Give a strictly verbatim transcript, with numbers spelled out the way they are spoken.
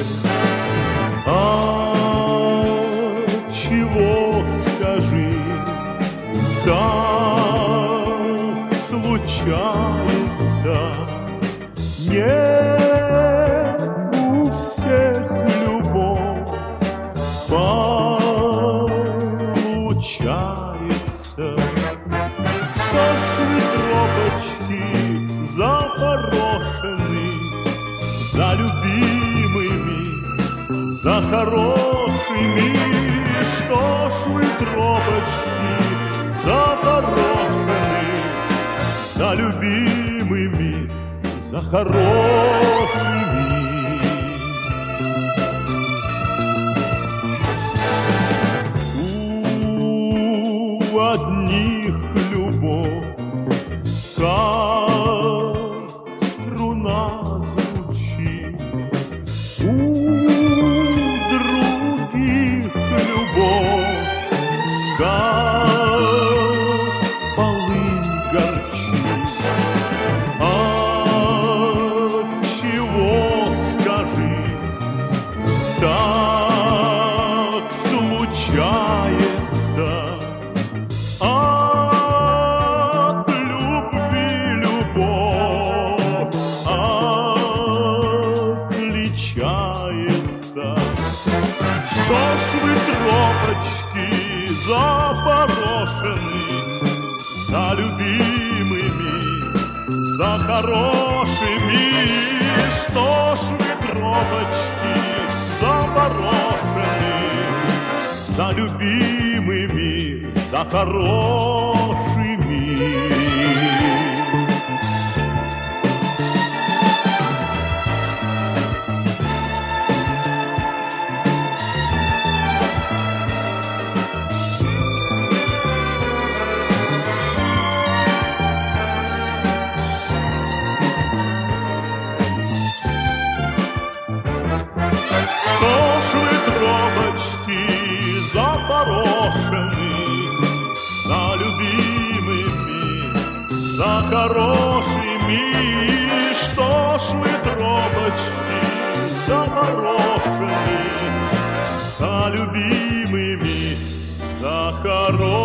А чего, скажи, так случается? Не у всех любовь получается. Что ж вы, тропочки, запорошены за любимыми, за хорошими? Что ж вы, тропочки, запорошены за любимыми, за хорошими? У одних любовь, как струна звучит, у других любовь, как полынь горчит. Отчего, скажи, так случается? От любви любовь отличается. Что ж вы, тропочки, запорошены за любимыми, за хорошими? Что ж вы, тропочки, запорошены за любимыми, за хорошими? Что ж вы, тропочки, запорошены за любимыми, за хорошими? Что ж вы, тропочки, запорошены за любимыми, за хорошими?